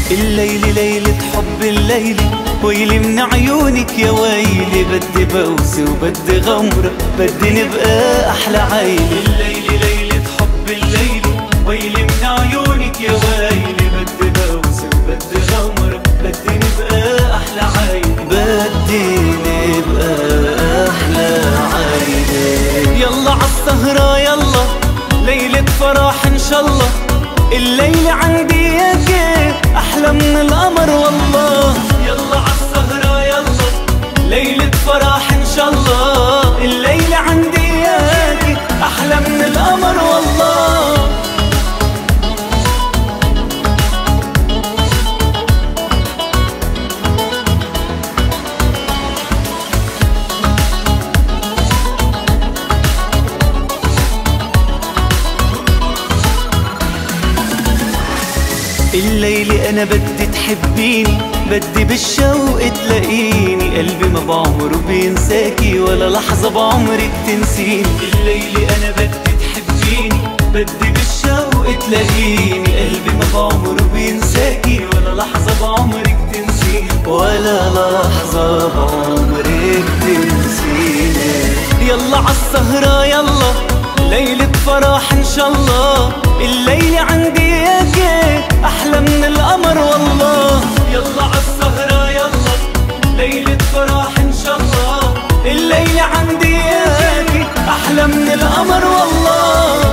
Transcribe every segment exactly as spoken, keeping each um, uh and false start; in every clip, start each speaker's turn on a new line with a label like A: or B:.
A: الليل ليلة حب الليل، ويلي من عيونك يا ويلي، بدي بوسي وبدي غمرة، بدي نبقى أحلى عيلة. الليل ليلة حب الليل، ويلي من عيونك يا ويلي، بدي بوسي وبدي غمرة، بدي نبقى أحلى عيلة، بدي نبقى أحلى عيلة. يلا عالسهرة يلا، ليلة فرح إن شاء الله، الليلة عندي ياكي أحلى من القمر والله. يلا عالسهرة يلا، ليلة فرح إن شاء الله، الليلة عندي ياكي أحلى من القمر والله. الليل أنا بدي تحبيني، بدي بالشوق تلاقيني، قلبي ما بعمره بينساكي ولا لحظة بعمرك تنسيني. الليل أنا بدي تحبيني، بدي بالشوق تلاقيني، قلبي ما بعمره بينساكي ولا لحظة بعمرك تنسيني، ولا لحظة بعمرك تنسيني. يلا عالسهرة يلا، ليلة فرح إن شاء الله، الليلة عندي ياكي أحلى من القمر والله. يلا عالسهرة يلا، ليلة فرح إن شاء الله، الليلة عندي ياكي أحلى من القمر والله.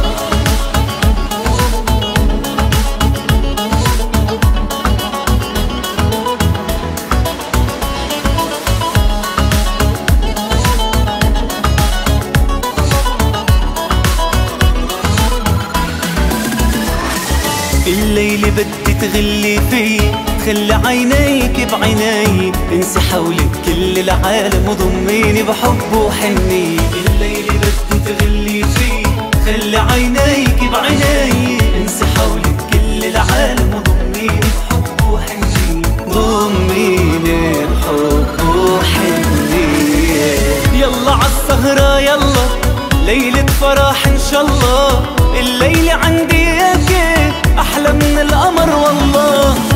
A: الليلة بدي تغلي في، تخلي عينيك بعيني، انسي حولك كل العالم وضميني بحب وحني. الليلة بدي تغلي في، تخلي عينيك بعيني، انسي حولك كل العالم وضميني بحب وحني، ضميني بحب وحني. يلا عالسهرة يلا، ليلة فرح إن شاء الله، الليلة عندي ياكي أحلى من القمر والله.